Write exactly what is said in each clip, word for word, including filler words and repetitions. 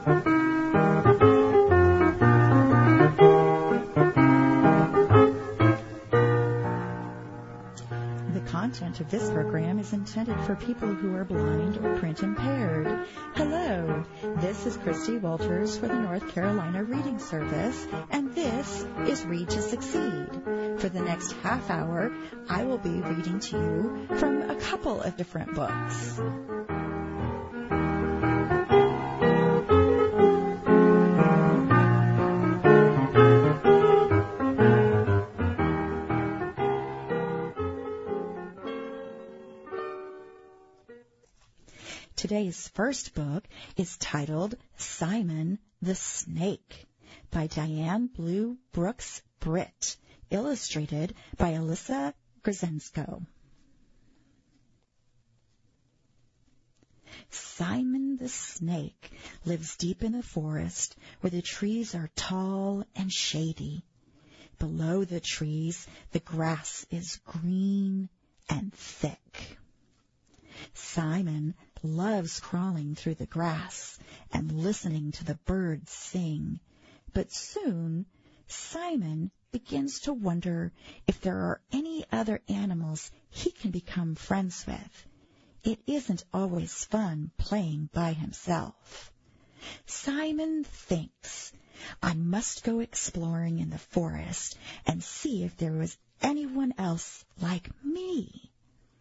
content of this program is intended for people who are blind or print impaired. Hello, this is Christy Walters for the North Carolina Reading Service, and this is Read to Succeed. For the next half hour, I will be reading to you from a couple of different books. Today's first book is titled Simon the Snake by Diane Blue Brooks Britt, illustrated by Alyssa Grzensko. Simon the Snake lives deep in the forest where the trees are tall and shady. Below the trees, the grass is green and thick. Simon loves crawling through the grass and listening to the birds sing, but soon Simon begins to wonder if there are any other animals he can become friends with. It isn't always fun playing by himself. Simon thinks, I must go exploring in the forest and see if there was anyone else like me.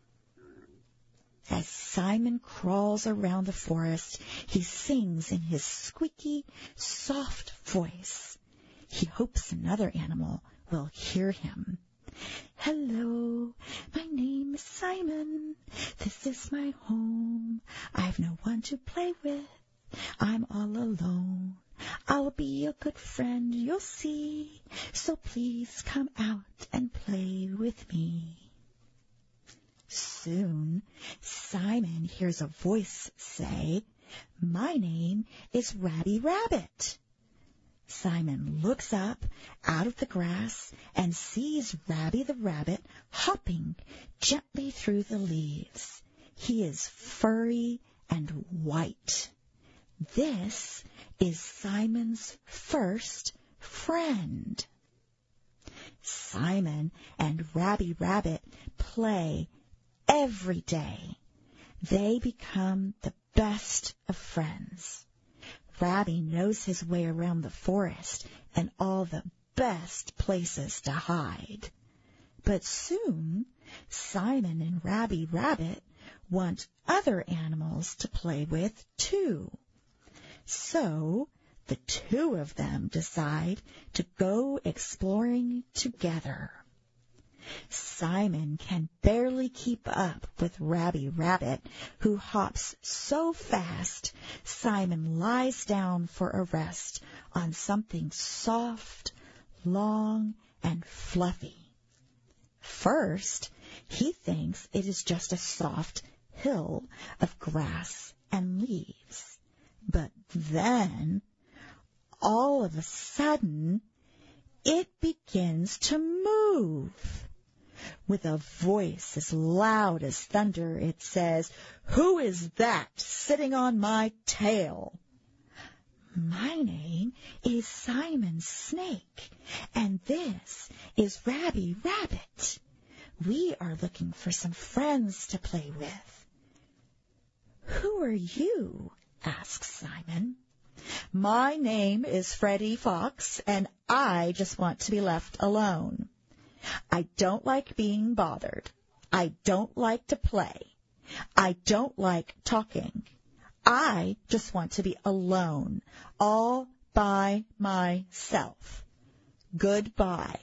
As Simon crawls around the forest, he sings in his squeaky, soft voice. He hopes another animal will hear him. Hello, my name is Simon. This is my home. I've no one to play with. I'm all alone. I'll be a good friend, you'll see. So please come out and play with me. Soon, Simon hears a voice say, My name is Rabby Rabbit. Simon looks up out of the grass and sees Rabby the Rabbit hopping gently through the leaves. He is furry and white. This is Simon's first friend. Simon and Rabby Rabbit play every day. They become the best of friends. Rabby knows his way around the forest and all the best places to hide. But soon, Simon and Rabby Rabbit want other animals to play with too. So, the two of them decide to go exploring together. Simon can barely keep up with Rabby Rabbit, who hops so fast Simon lies down for a rest on something soft, long, and fluffy. First, he thinks it is just a soft hill of grass and leaves. But then, all of a sudden, it begins to move. With a voice as loud as thunder, it says, Who is that sitting on my tail? My name is Simon Snake, and this is Rabby Rabbit. We are looking for some friends to play with. Who are you? Asks Simon. My name is Freddie Fox, and I just want to be left alone. I don't like being bothered. I don't like to play. I don't like talking. I just want to be alone, all by myself. Goodbye.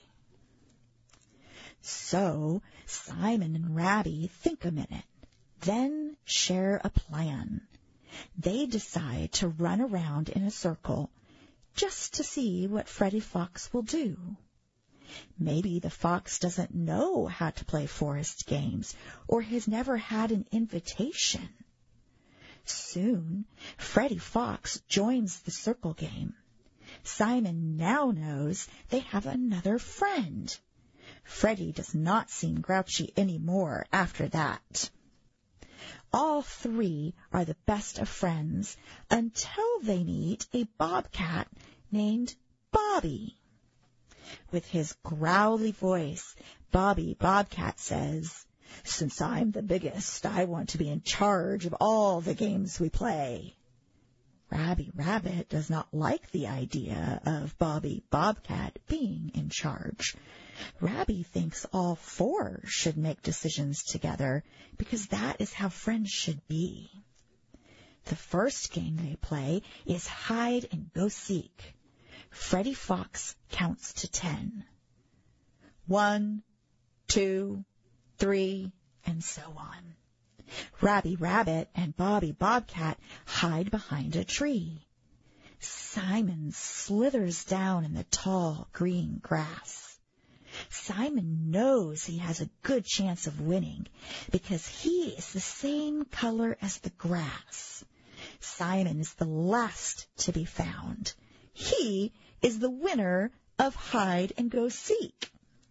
So Simon and Rabby think a minute, then share a plan. They decide to run around in a circle just to see what Freddie Fox will do. Maybe the fox doesn't know how to play forest games or has never had an invitation. Soon, Freddie Fox joins the circle game. Simon now knows they have another friend. Freddie does not seem grouchy anymore after that. All three are the best of friends until they meet a bobcat named Bobby. With his growly voice, Bobby Bobcat says, "Since I'm the biggest, I want to be in charge of all the games we play." Rabbie Rabbit does not like the idea of Bobby Bobcat being in charge. Rabbie thinks all four should make decisions together because that is how friends should be. The first game they play is hide and go seek. Freddie Fox counts to ten. One, two, three, and so on. Rabbie Rabbit and Bobby Bobcat hide behind a tree. Simon slithers down in the tall green grass. Simon knows he has a good chance of winning because he is the same color as the grass. Simon is the last to be found. He is the winner of hide and go seek.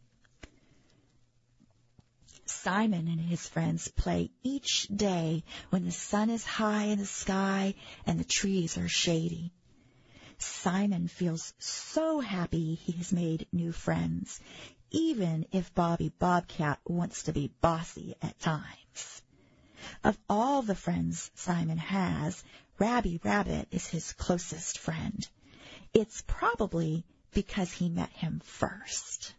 Simon and his friends play each day when the sun is high in the sky and the trees are shady. Simon feels so happy he has made new friends, even if Bobby Bobcat wants to be bossy at times. Of all the friends Simon has, Rabbie Rabbit is his closest friend. It's probably because he met him first.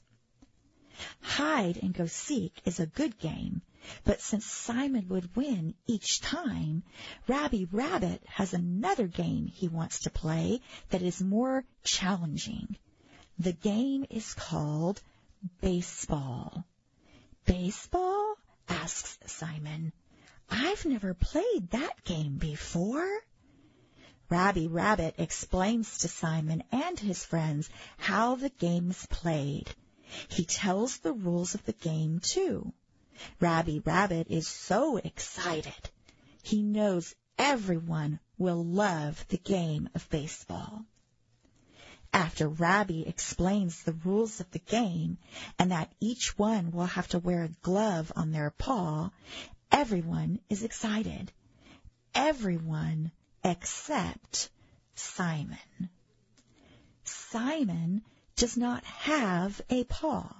Hide and go seek is a good game, but since Simon would win each time, Rabbie Rabbit has another game he wants to play that is more challenging. The game is called baseball. Baseball? Asks Simon. I've never played that game before. Rabbie Rabbit explains to Simon and his friends how the game's played. He tells the rules of the game, too. Rabbie Rabbit is so excited. He knows everyone will love the game of baseball. After Rabbie explains the rules of the game and that each one will have to wear a glove on their paw, everyone is excited. Everyone except Simon. Simon does not have a paw.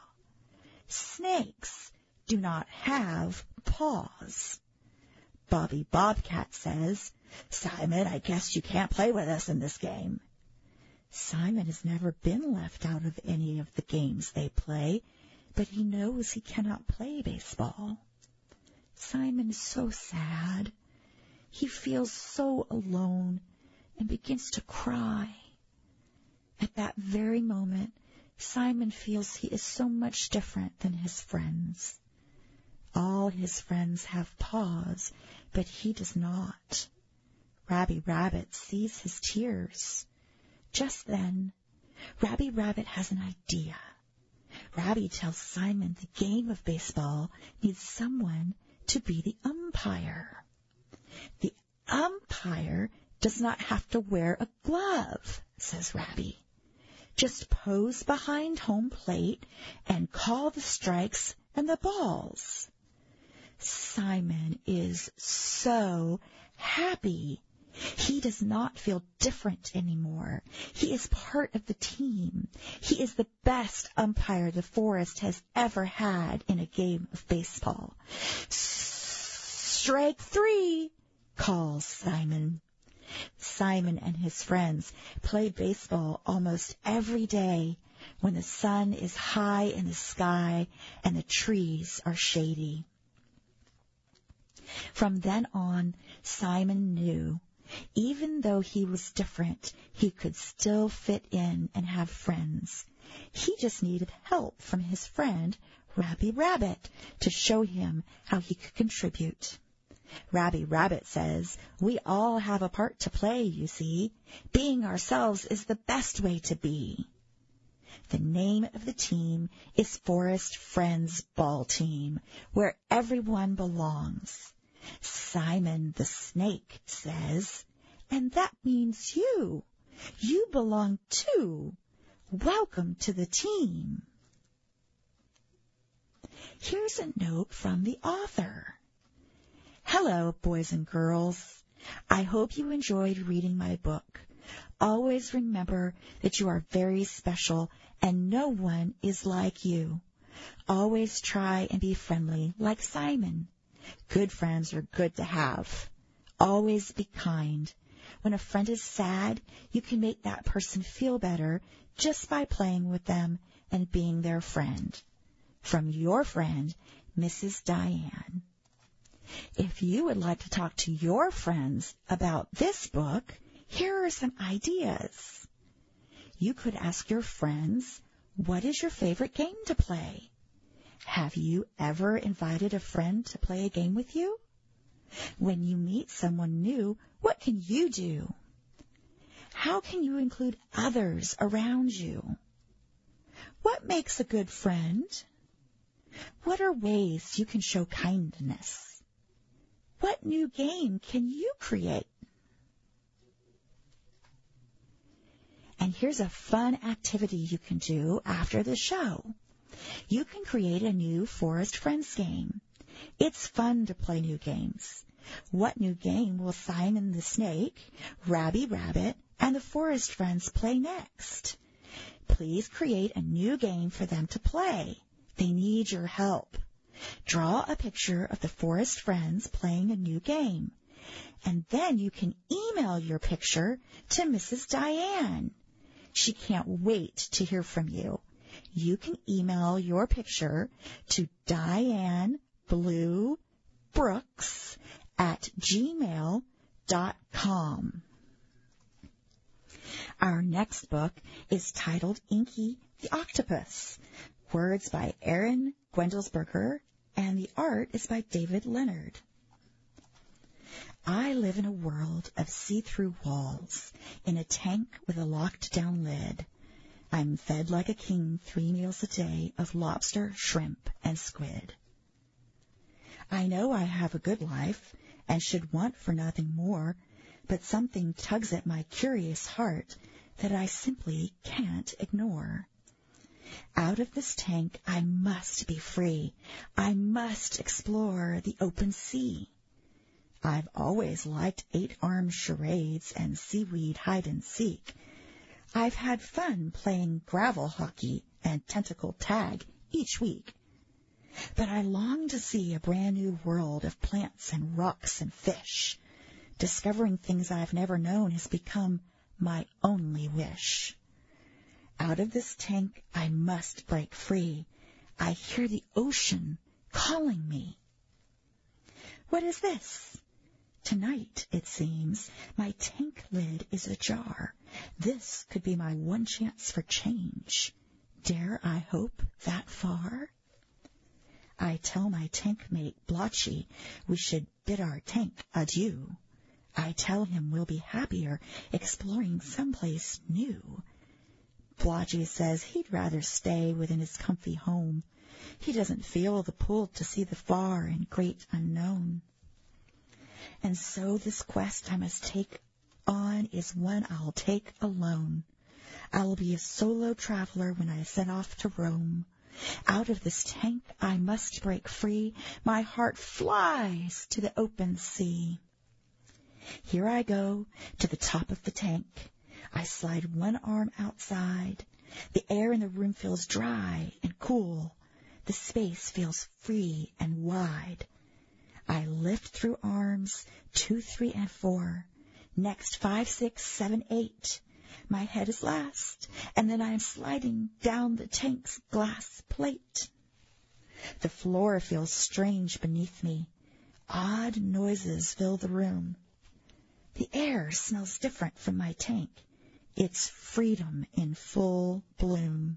Snakes do not have paws. Bobby Bobcat says, "Simon, I guess you can't play with us in this game." Simon has never been left out of any of the games they play, but he knows he cannot play baseball. Simon is so sad. He feels so alone and begins to cry. At that very moment, Simon feels he is so much different than his friends. All his friends have paws, but he does not. Rabbie Rabbit sees his tears. Just then, Rabbie Rabbit has an idea. Rabbie tells Simon the game of baseball needs someone to be the umpire. The umpire does not have to wear a glove, says Rabbie. Just pose behind home plate and call the strikes and the balls. Simon is so happy. He does not feel different anymore. He is part of the team. He is the best umpire the forest has ever had in a game of baseball. Strike three, calls Simon. Simon and his friends play baseball almost every day when the sun is high in the sky and the trees are shady. From then on, Simon knew, even though he was different, he could still fit in and have friends. He just needed help from his friend, Rabbie Rabbit, to show him how he could contribute. Rabbie Rabbit says, "We all have a part to play, you see. Being ourselves is the best way to be." The name of the team is Forest Friends Ball Team, where everyone belongs. Simon the Snake says, "And that means you. You belong too. Welcome to the team." Here's a note from the author. Hello, boys and girls. I hope you enjoyed reading my book. Always remember that you are very special and no one is like you. Always try and be friendly like Simon. Good friends are good to have. Always be kind. When a friend is sad, you can make that person feel better just by playing with them and being their friend. From your friend, Missus Diane. If you would like to talk to your friends about this book, here are some ideas. You could ask your friends, what is your favorite game to play? Have you ever invited a friend to play a game with you? When you meet someone new, what can you do? How can you include others around you? What makes a good friend? What are ways you can show kindness? What new game can you create? And here's a fun activity you can do after the show. You can create a new Forest Friends game. It's fun to play new games. What new game will Simon the Snake, Rabby Rabbit, and the Forest Friends play next? Please create a new game for them to play. They need your help. Draw a picture of the Forest Friends playing a new game, and then you can email your picture to Missus Diane. She can't wait to hear from you. You can email your picture to Diane Blue Brooks at gmail dot com. Our next book is titled Inky the Octopus. Words by Aaron Gwendelsberger, and the art is by David Leonard. I live in a world of see-through walls, in a tank with a locked-down lid. I'm fed like a king three meals a day of lobster, shrimp, and squid. I know I have a good life and should want for nothing more, but something tugs at my curious heart that I simply can't ignore. Out of this tank I must be free. I must explore the open sea. I've always liked eight-armed charades and seaweed hide-and-seek. I've had fun playing gravel hockey and tentacle tag each week. But I long to see a brand-new world of plants and rocks and fish. Discovering things I've never known has become my only wish. Out of this tank I must break free. I hear the ocean calling me. What is this? Tonight, it seems, my tank lid is ajar. This could be my one chance for change. Dare I hope that far? I tell my tank mate, Blotchy, we should bid our tank adieu. I tell him we'll be happier exploring someplace new. Blotchy says he'd rather stay within his comfy home. He doesn't feel the pull to see the far and great unknown. And so this quest I must take on is one I'll take alone. I'll be a solo traveler when I set off to roam. Out of this tank I must break free. My heart flies to the open sea. Here I go to the top of the tank. I slide one arm outside. The air in the room feels dry and cool. The space feels free and wide. I lift through arms two, three, and four. Next, five, six, seven, eight. My head is last, and then I am sliding down the tank's glass plate. The floor feels strange beneath me. Odd noises fill the room. The air smells different from my tank. It's freedom in full bloom.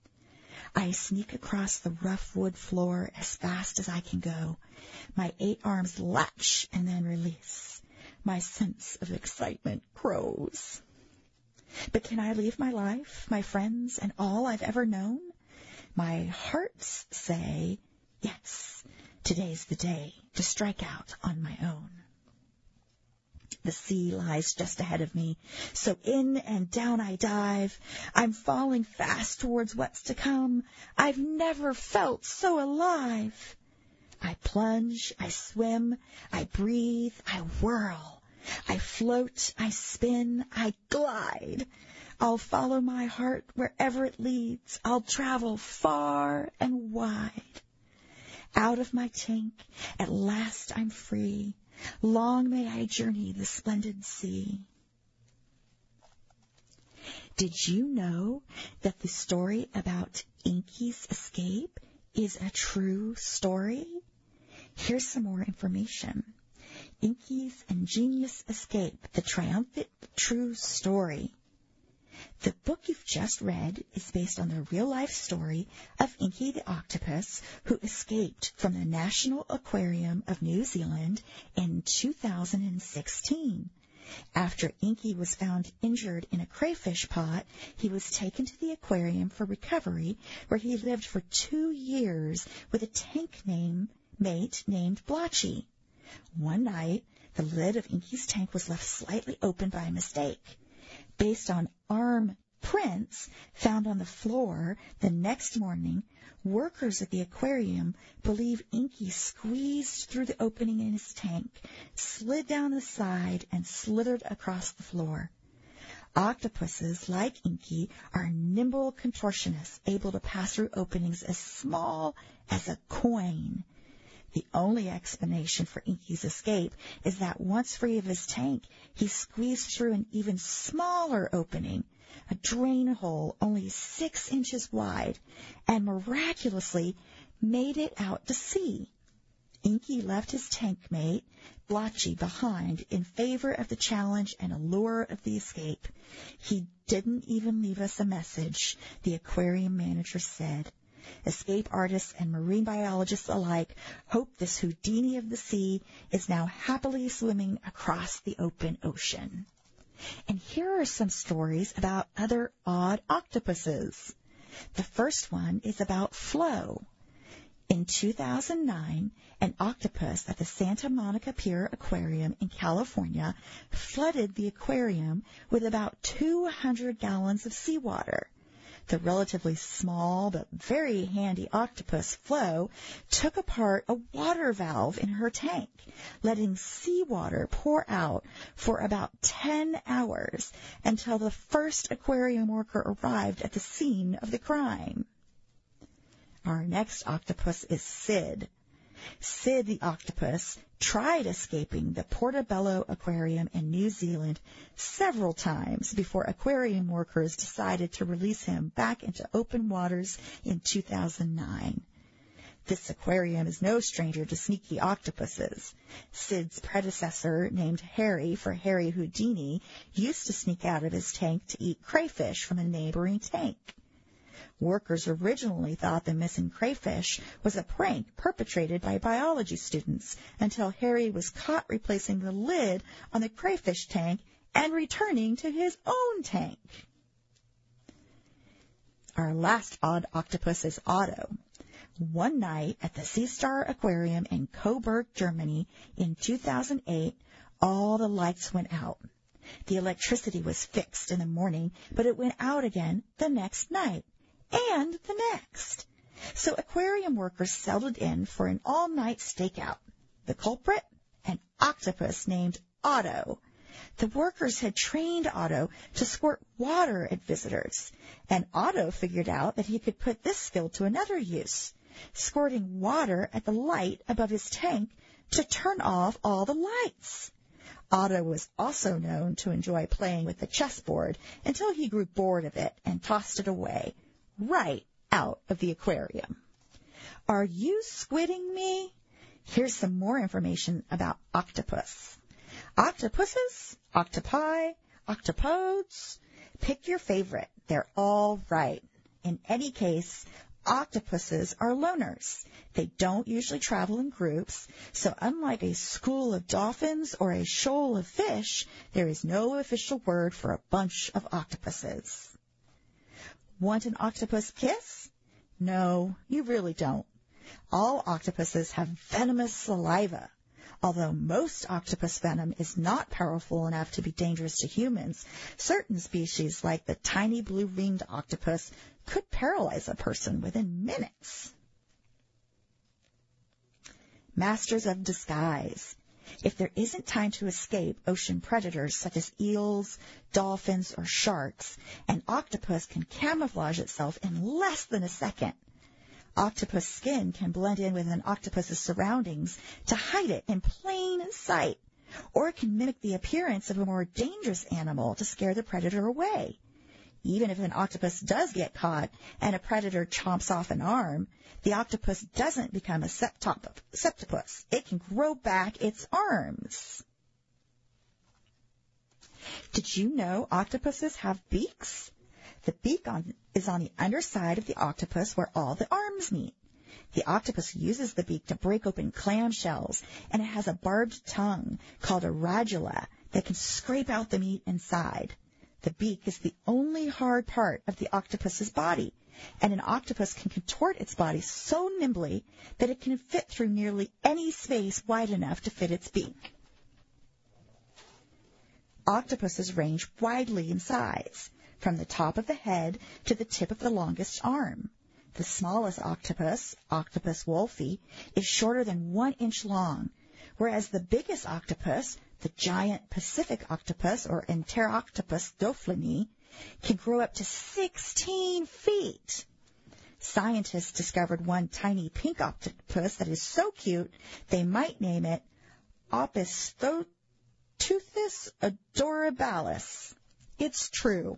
I sneak across the rough wood floor as fast as I can go. My eight arms latch and then release. My sense of excitement grows. But can I leave my life, my friends, and all I've ever known? My hearts say, yes, today's the day to strike out on my own. The sea lies just ahead of me, so in and down I dive. I'm falling fast towards what's to come. I've never felt so alive. I plunge, I swim, I breathe, I whirl. I float, I spin, I glide. I'll follow my heart wherever it leads. I'll travel far and wide. Out of my tank, at last I'm free. Long may I journey the splendid sea. Did you know that the story about Inky's escape is a true story? Here's some more information. Inky's ingenious escape, the triumphant true story. The book you've just read is based on the real-life story of Inky the octopus, who escaped from the National Aquarium of New Zealand in two thousand sixteen. After Inky was found injured in a crayfish pot, he was taken to the aquarium for recovery, where he lived for two years with a tank name, mate named Blotchy. One night, the lid of Inky's tank was left slightly open by mistake. Based on arm prints found on the floor the next morning, workers at the aquarium believe Inky squeezed through the opening in his tank, slid down the side, and slithered across the floor. Octopuses, like Inky, are nimble contortionists, able to pass through openings as small as a coin. The only explanation for Inky's escape is that once free of his tank, he squeezed through an even smaller opening, a drain hole only six inches wide, and miraculously made it out to sea. Inky left his tank mate, Blotchy, behind in favor of the challenge and allure of the escape. He didn't even leave us a message, the aquarium manager said. Escape artists and marine biologists alike hope this Houdini of the sea is now happily swimming across the open ocean. And here are some stories about other odd octopuses. The first one is about Flo. In two thousand nine, an octopus at the Santa Monica Pier Aquarium in California flooded the aquarium with about two hundred gallons of seawater. The relatively small but very handy octopus, Flo, took apart a water valve in her tank, letting seawater pour out for about ten hours until the first aquarium worker arrived at the scene of the crime. Our next octopus is Sid. Sid the octopus tried escaping the Portobello Aquarium in New Zealand several times before aquarium workers decided to release him back into open waters in two thousand nine. This aquarium is no stranger to sneaky octopuses. Sid's predecessor, named Harry for Harry Houdini, used to sneak out of his tank to eat crayfish from a neighboring tank. Workers originally thought the missing crayfish was a prank perpetrated by biology students until Harry was caught replacing the lid on the crayfish tank and returning to his own tank. Our last odd octopus is Otto. One night at the Sea Star Aquarium in Coburg, Germany in two thousand eight, all the lights went out. The electricity was fixed in the morning, but it went out again the next night. And the next. So aquarium workers settled in for an all-night stakeout. The culprit? An octopus named Otto. The workers had trained Otto to squirt water at visitors, and Otto figured out that he could put this skill to another use, squirting water at the light above his tank to turn off all the lights. Otto was also known to enjoy playing with the chessboard until he grew bored of it and tossed it away, right out of the aquarium. Are you squidding me? Here's some more information about octopus. Octopuses, octopi, octopodes, pick your favorite. They're all right. In any case, octopuses are loners. They don't usually travel in groups, so unlike a school of dolphins or a shoal of fish, there is no official word for a bunch of octopuses. Want an octopus kiss? No, you really don't. All octopuses have venomous saliva. Although most octopus venom is not powerful enough to be dangerous to humans, certain species like the tiny blue-ringed octopus could paralyze a person within minutes. masters of disguise. If there isn't time to escape ocean predators such as eels, dolphins, or sharks, an octopus can camouflage itself in less than a second. Octopus skin can blend in with an octopus's surroundings to hide it in plain sight, or it can mimic the appearance of a more dangerous animal to scare the predator away. Even if an octopus does get caught and a predator chomps off an arm, the octopus doesn't become a septop- septopus. It can grow back its arms. Did you know octopuses have beaks? The beak on, is on the underside of the octopus where all the arms meet. The octopus uses the beak to break open clamshells, and it has a barbed tongue called a radula that can scrape out the meat inside. The beak is the only hard part of the octopus's body, and an octopus can contort its body so nimbly that it can fit through nearly any space wide enough to fit its beak. Octopuses range widely in size, from the top of the head to the tip of the longest arm. The smallest octopus, Octopus wolfi, is shorter than one inch long, whereas the biggest octopus, the giant Pacific octopus, or Enteroctopus doflini, can grow up to sixteen feet. Scientists discovered one tiny pink octopus that is so cute they might name it Opisthotuthis adorabalis. It's true.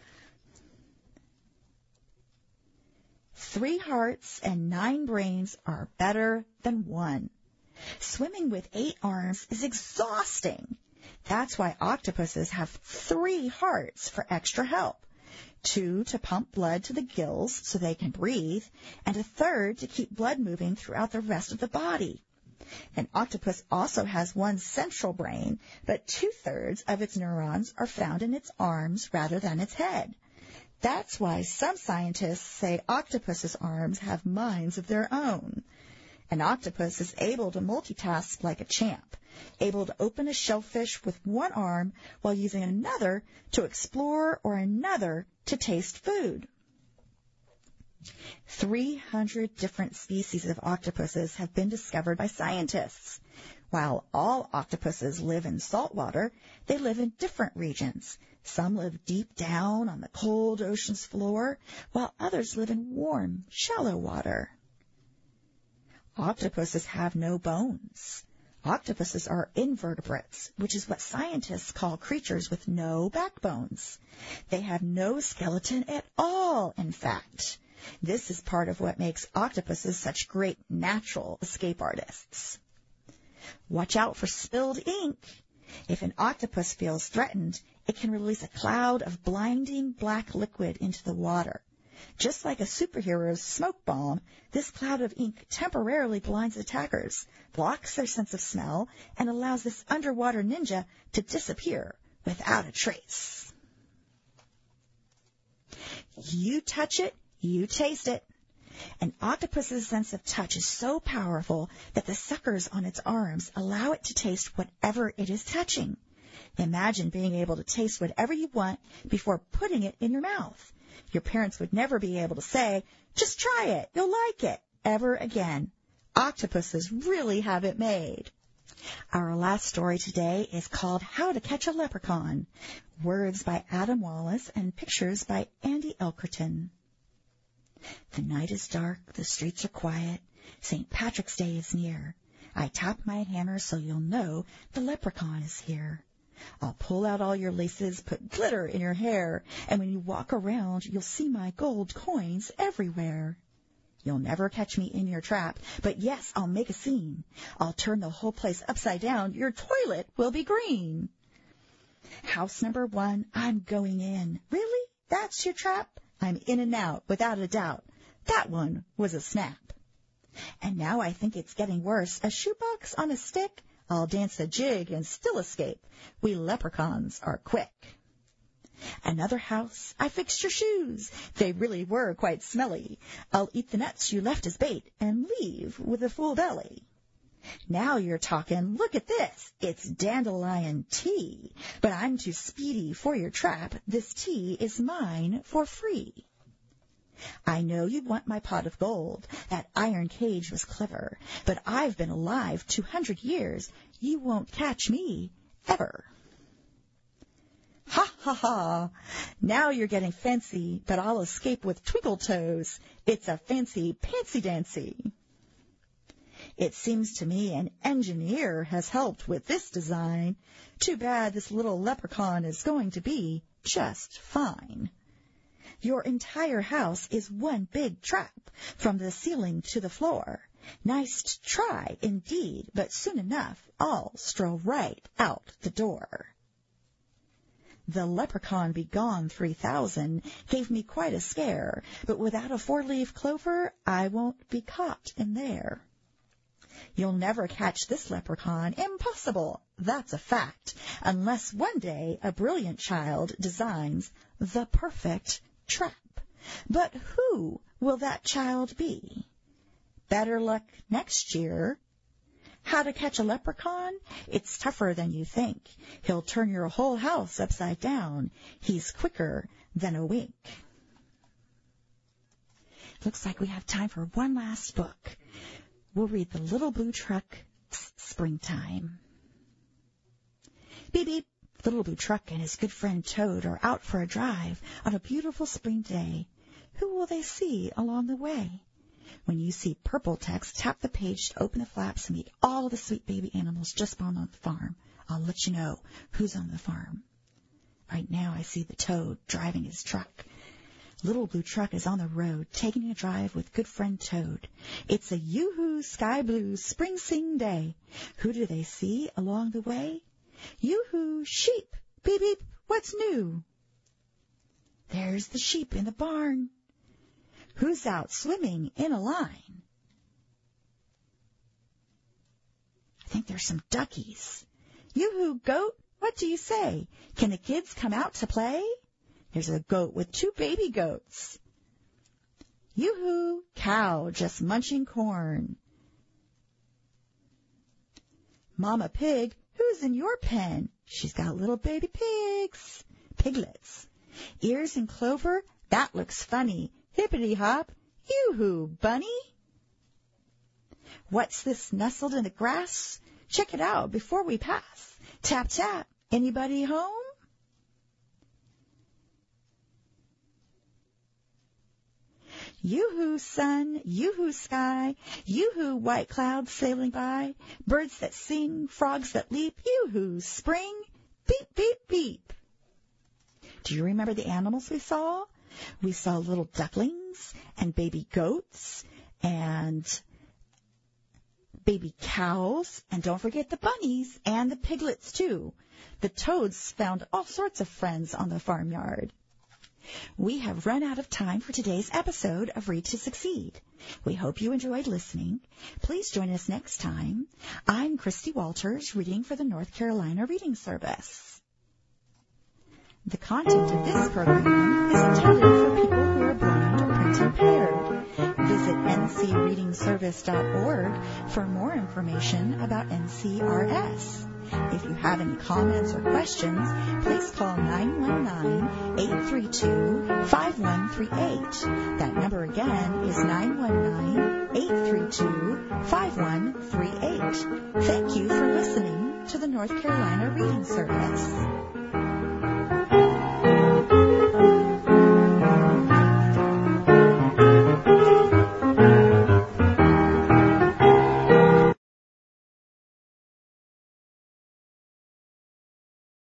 Three hearts and nine brains are better than one. Swimming with eight arms is exhausting. That's why octopuses have three hearts for extra help. Two to pump blood to the gills so they can breathe, and a third to keep blood moving throughout the rest of the body. An octopus also has one central brain, but two-thirds of its neurons are found in its arms rather than its head. That's why some scientists say octopus's arms have minds of their own. An octopus is able to multitask like a champ, able to open a shellfish with one arm while using another to explore or another to taste food. three hundred different species of octopuses have been discovered by scientists. While all octopuses live in saltwater, they live in different regions. Some live deep down on the cold ocean's floor, while others live in warm, shallow water. Octopuses have no bones. Octopuses are invertebrates, which is what scientists call creatures with no backbones. They have no skeleton at all, in fact. This is part of what makes octopuses such great natural escape artists. Watch out for spilled ink. If an octopus feels threatened, it can release a cloud of blinding black liquid into the water. Just like a superhero's smoke bomb, this cloud of ink temporarily blinds attackers, blocks their sense of smell, and allows this underwater ninja to disappear without a trace. You touch it, you taste it. An octopus's sense of touch is so powerful that the suckers on its arms allow it to taste whatever it is touching. Imagine being able to taste whatever you want before putting it in your mouth. Your parents would never be able to say, "Just try it, you'll like it," ever again. Octopuses really have it made. Our last story today is called How to Catch a Leprechaun. Words by Adam Wallace and pictures by Andy Elkerton. The night is dark, the streets are quiet. Saint Patrick's Day is near. I tap my hammer so you'll know the leprechaun is here. I'll pull out all your laces, put glitter in your hair, and when you walk around, you'll see my gold coins everywhere. You'll never catch me in your trap, but yes, I'll make a scene. I'll turn the whole place upside down. Your toilet will be green. House number one, I'm going in. Really? That's your trap? I'm in and out, without a doubt. That one was a snap. And now I think it's getting worse. A shoebox on a stick? I'll dance a jig and still escape. We leprechauns are quick. Another house. I fixed your shoes. They really were quite smelly. I'll eat the nuts you left as bait and leave with a full belly. Now you're talking. Look at this. It's dandelion tea. But I'm too speedy for your trap. This tea is mine for free. I know you'd want my pot of gold. That iron cage was clever, but I've been alive two hundred years. You won't catch me, ever. Ha, ha, ha. Now you're getting fancy, but I'll escape with twinkle toes. It's a fancy pantsy-dancy. It seems to me an engineer has helped with this design. Too bad this little leprechaun is going to be just fine. Your entire house is one big trap, from the ceiling to the floor. Nice to try, indeed, but soon enough I'll stroll right out the door. The leprechaun be gone three thousand gave me quite a scare, but without a four-leaf clover I won't be caught in there. You'll never catch this leprechaun, impossible, that's a fact, unless one day a brilliant child designs the perfect trap. But who will that child be? Better luck next year. How to catch a leprechaun? It's tougher than you think. He'll turn your whole house upside down. He's quicker than a wink. Looks like we have time for one last book. We'll read The Little Blue Truck, Springtime. Beep, beep. Little Blue Truck and his good friend Toad are out for a drive on a beautiful spring day. Who will they see along the way? When you see purple text, tap the page to open the flaps and meet all the sweet baby animals just born on the farm. I'll let you know who's on the farm. Right now I see the Toad driving his truck. Little Blue Truck is on the road, taking a drive with good friend Toad. It's a yoo-hoo sky blue spring sing day. Who do they see along the way? Yoo-hoo, sheep, beep, beep, what's new? There's the sheep in the barn. Who's out swimming in a line? I think there's some duckies. Yoo-hoo, goat, what do you say? Can the kids come out to play? There's a goat with two baby goats. Yoo-hoo, cow just munching corn. Mama pig, who's in your pen? She's got little baby pigs. Piglets. Ears and clover, that looks funny. Hippity-hop, yoo-hoo, bunny. What's this nestled in the grass? Check it out before we pass. Tap, tap, anybody home? Yoo-hoo, sun, yoo-hoo, sky, yoo-hoo, white clouds sailing by, birds that sing, frogs that leap, yoo-hoo, spring, beep, beep, beep. Do you remember the animals we saw? We saw little ducklings and baby goats and baby cows, and don't forget the bunnies and the piglets, too. The toads found all sorts of friends on the farmyard. We have run out of time for today's episode of Read to Succeed. We hope you enjoyed listening. Please join us next time. I'm Christy Walters, reading for the North Carolina Reading Service. The content of this program is intended for people who are blind or print impaired. Visit N C reading service dot org for more information about N C R S. If you have any comments or questions, please call nine one nine, eight three two, five one three eight. That number again is nine one nine, eight three two, five one three eight. Thank you for listening to the North Carolina Reading Service.